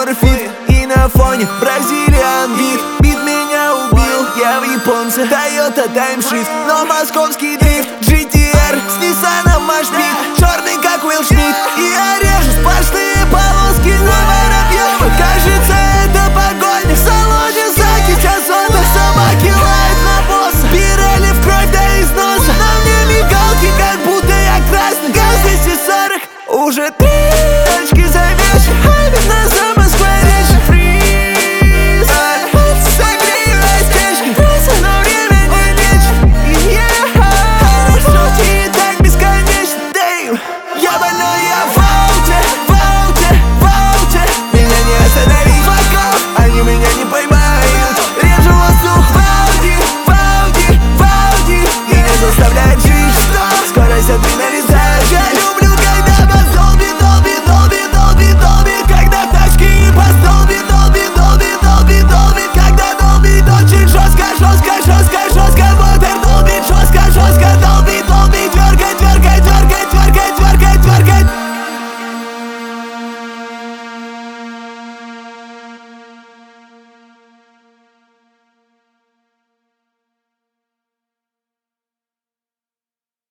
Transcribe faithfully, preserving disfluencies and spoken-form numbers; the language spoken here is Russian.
Форфит и на фоне Бразилиан бит. Бит меня убил, я в японце Toyota Timeshift, но московский дрифт джи ти ар с Ниссаном Машпит. Черный как Уилл Смит, и я режу сплошные полоски на Воробьёва. Кажется, это погоня в салоне закись озона. Собаки лают на босса, Пирелли в кровь до износа. На мне мигалки, как будто я красный. ГАЗ двести сорок, уже три точки за вечер.